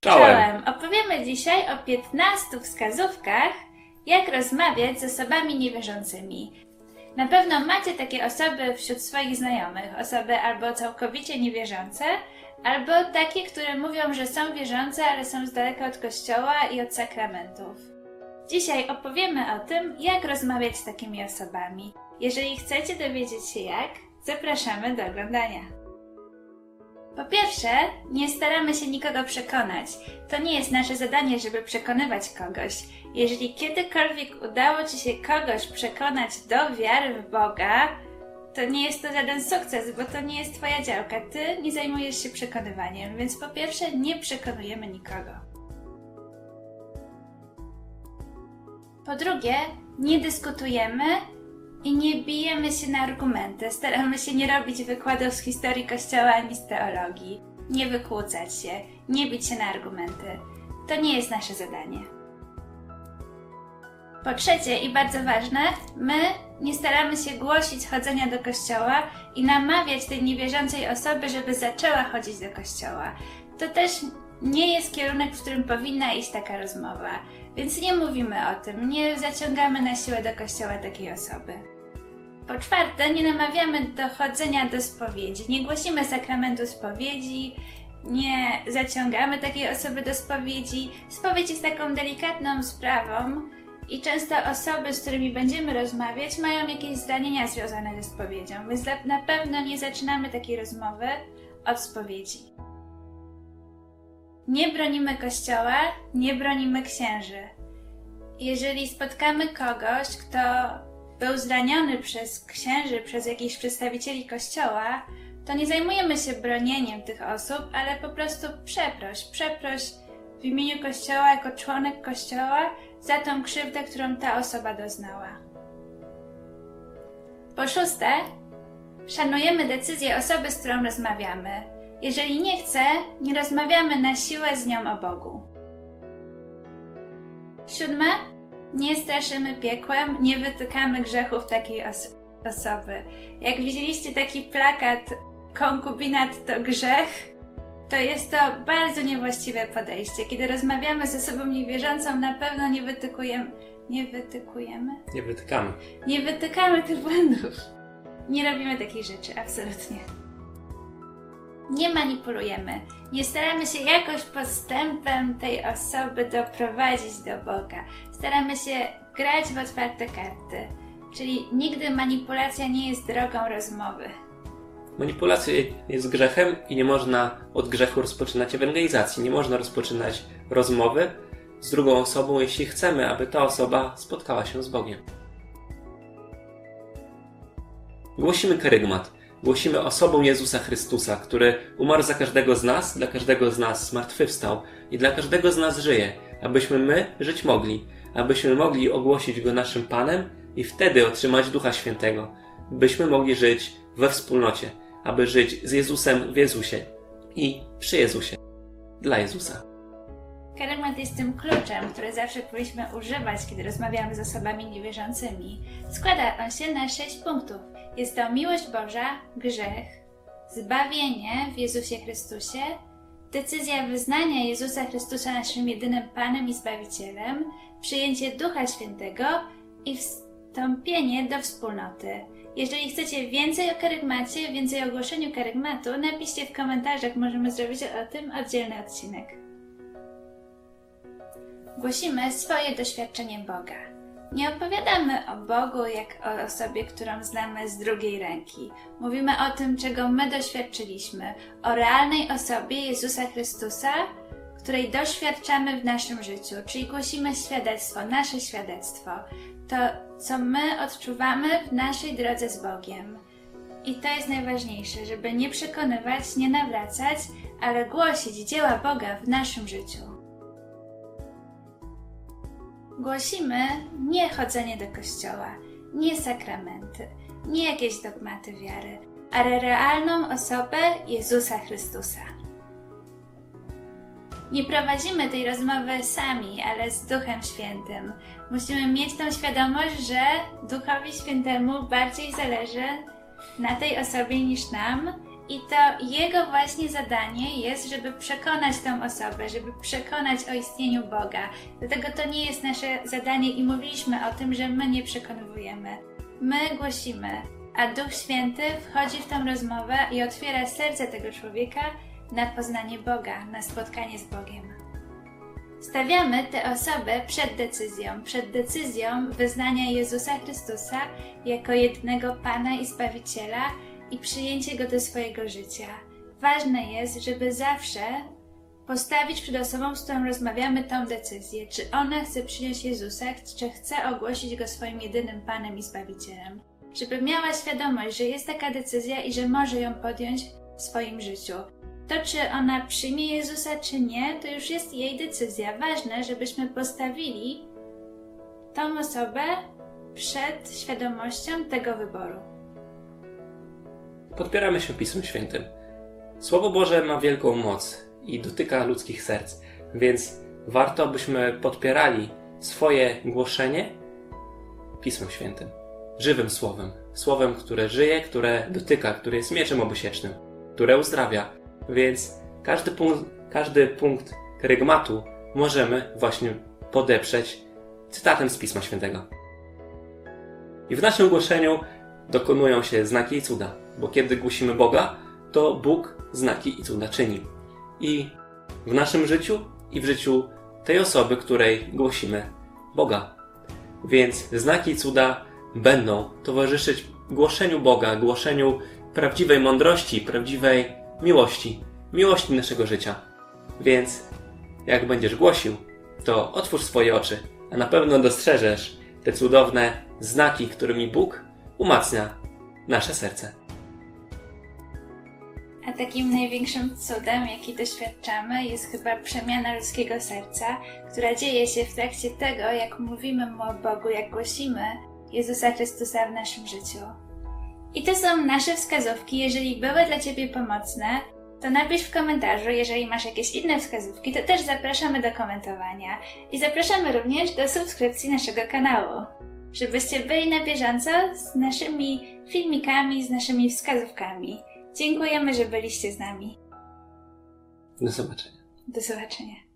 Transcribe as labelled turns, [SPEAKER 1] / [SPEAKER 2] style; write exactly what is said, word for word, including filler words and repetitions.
[SPEAKER 1] Czołem! Opowiemy dzisiaj o piętnastu wskazówkach, jak rozmawiać z osobami niewierzącymi. Na pewno macie takie osoby wśród swoich znajomych, osoby albo całkowicie niewierzące, albo takie, które mówią, że są wierzące, ale są z daleka od kościoła i od sakramentów. Dzisiaj opowiemy o tym, jak rozmawiać z takimi osobami. Jeżeli chcecie dowiedzieć się jak, zapraszamy do oglądania. Po pierwsze, nie staramy się nikogo przekonać. To nie jest nasze zadanie, żeby przekonywać kogoś. Jeżeli kiedykolwiek udało Ci się kogoś przekonać do wiary w Boga, to nie jest to żaden sukces, bo to nie jest Twoja działka. Ty nie zajmujesz się przekonywaniem, więc po pierwsze nie przekonujemy nikogo. Po drugie, nie dyskutujemy i nie bijemy się na argumenty. Staramy się nie robić wykładów z historii Kościoła ani z teologii. Nie wykłócać się, nie bić się na argumenty. To nie jest nasze zadanie. Po trzecie i bardzo ważne, my nie staramy się głosić chodzenia do kościoła i namawiać tej niewierzącej osoby, żeby zaczęła chodzić do kościoła. To też nie jest kierunek, w którym powinna iść taka rozmowa. Więc nie mówimy o tym, nie zaciągamy na siłę do kościoła takiej osoby. Po czwarte, nie namawiamy do chodzenia do spowiedzi, nie głosimy sakramentu spowiedzi, nie zaciągamy takiej osoby do spowiedzi. Spowiedź jest taką delikatną sprawą i często osoby, z którymi będziemy rozmawiać, mają jakieś zranienia związane ze spowiedzią, więc na pewno nie zaczynamy takiej rozmowy od spowiedzi. Nie bronimy kościoła, nie bronimy księży. Jeżeli spotkamy kogoś, kto był zraniony przez księży, przez jakichś przedstawicieli kościoła, to nie zajmujemy się bronieniem tych osób, ale po prostu przeproś, przeproś w imieniu kościoła, jako członek kościoła, za tą krzywdę, którą ta osoba doznała. Po szóste, szanujemy decyzję osoby, z którą rozmawiamy. Jeżeli nie chce, nie rozmawiamy na siłę z nią o Bogu. Siódme, nie straszymy piekłem, nie wytykamy grzechów takiej os- osoby. Jak widzieliście taki plakat konkubinat to grzech, to jest to bardzo niewłaściwe podejście. Kiedy rozmawiamy z osobą niewierzącą, na pewno nie wytykujemy, nie wytykujemy?
[SPEAKER 2] Nie wytykamy.
[SPEAKER 1] Nie wytykamy tych błędów. Nie robimy takich rzeczy, absolutnie. Nie manipulujemy. Nie staramy się jakoś postępem tej osoby doprowadzić do Boga. Staramy się grać w otwarte karty. Czyli nigdy manipulacja nie jest drogą rozmowy.
[SPEAKER 2] Manipulacja jest grzechem i nie można od grzechu rozpoczynać ewangelizacji. Nie można rozpoczynać rozmowy z drugą osobą, jeśli chcemy, aby ta osoba spotkała się z Bogiem. Głosimy kerygmat. Głosimy osobą Jezusa Chrystusa, który umarł za każdego z nas, dla każdego z nas zmartwychwstał i dla każdego z nas żyje, abyśmy my żyć mogli, abyśmy mogli ogłosić Go naszym Panem i wtedy otrzymać Ducha Świętego, byśmy mogli żyć we wspólnocie, aby żyć z Jezusem w Jezusie i przy Jezusie, dla Jezusa.
[SPEAKER 1] Kerygmat jest tym kluczem, który zawsze powinniśmy używać, kiedy rozmawiamy z osobami niewierzącymi. Składa on się na sześć punktów. Jest to miłość Boża, grzech, zbawienie w Jezusie Chrystusie, decyzja wyznania Jezusa Chrystusa naszym jedynym Panem i Zbawicielem, przyjęcie Ducha Świętego i wstąpienie do wspólnoty. Jeżeli chcecie więcej o kerygmacie, więcej o głoszeniu kerygmatu, napiszcie w komentarzach, możemy zrobić o tym oddzielny odcinek. Głosimy swoje doświadczenie Boga. Nie opowiadamy o Bogu jak o osobie, którą znamy z drugiej ręki. Mówimy o tym, czego my doświadczyliśmy, o realnej osobie Jezusa Chrystusa, której doświadczamy w naszym życiu, czyli głosimy świadectwo, nasze świadectwo, to, co my odczuwamy w naszej drodze z Bogiem. I to jest najważniejsze, żeby nie przekonywać, nie nawracać, ale głosić dzieła Boga w naszym życiu. Głosimy nie chodzenie do kościoła, nie sakramenty, nie jakieś dogmaty wiary, ale realną osobę Jezusa Chrystusa. Nie prowadzimy tej rozmowy sami, ale z Duchem Świętym. Musimy mieć tą świadomość, że Duchowi Świętemu bardziej zależy na tej osobie niż nam I to jego właśnie zadanie jest, żeby przekonać tą osobę, żeby przekonać o istnieniu Boga. Dlatego to nie jest nasze zadanie i mówiliśmy o tym, że my nie przekonujemy. My głosimy, a Duch Święty wchodzi w tą rozmowę i otwiera serce tego człowieka na poznanie Boga, na spotkanie z Bogiem. Stawiamy tę osobę przed decyzją, przed decyzją wyznania Jezusa Chrystusa jako jedynego Pana i Zbawiciela i przyjęcie Go do swojego życia. Ważne jest, żeby zawsze postawić przed osobą, z którą rozmawiamy, tą decyzję, czy ona chce przyjąć Jezusa, czy chce ogłosić Go swoim jedynym Panem i Zbawicielem. Żeby miała świadomość, że jest taka decyzja i że może ją podjąć w swoim życiu. To, czy ona przyjmie Jezusa, czy nie, to już jest jej decyzja. Ważne, żebyśmy postawili tą osobę przed świadomością tego wyboru.
[SPEAKER 2] Podpieramy się Pismem Świętym. Słowo Boże ma wielką moc i dotyka ludzkich serc, więc warto, byśmy podpierali swoje głoszenie Pismem Świętym, żywym Słowem, Słowem, które żyje, które dotyka, które jest mieczem obusiecznym, które uzdrawia. Więc każdy punkt, każdy punkt kerygmatu możemy właśnie podeprzeć cytatem z Pisma Świętego. I w naszym głoszeniu dokonują się znaki i cuda, bo kiedy głosimy Boga, to Bóg znaki i cuda czyni. I w naszym życiu i w życiu tej osoby, której głosimy Boga. Więc znaki i cuda będą towarzyszyć głoszeniu Boga, głoszeniu prawdziwej mądrości, prawdziwej miłości, miłości naszego życia. Więc jak będziesz głosił, to otwórz swoje oczy, a na pewno dostrzeżesz te cudowne znaki, którymi Bóg umacnia nasze serce.
[SPEAKER 1] A takim największym cudem, jaki doświadczamy, jest chyba przemiana ludzkiego serca, która dzieje się w trakcie tego, jak mówimy Mu o Bogu, jak głosimy Jezusa Chrystusa w naszym życiu. I to są nasze wskazówki. Jeżeli były dla Ciebie pomocne, to napisz w komentarzu. Jeżeli masz jakieś inne wskazówki, to też zapraszamy do komentowania. I zapraszamy również do subskrypcji naszego kanału, żebyście byli na bieżąco z naszymi filmikami, z naszymi wskazówkami. Dziękujemy, że byliście z nami.
[SPEAKER 2] Do zobaczenia.
[SPEAKER 1] Do zobaczenia.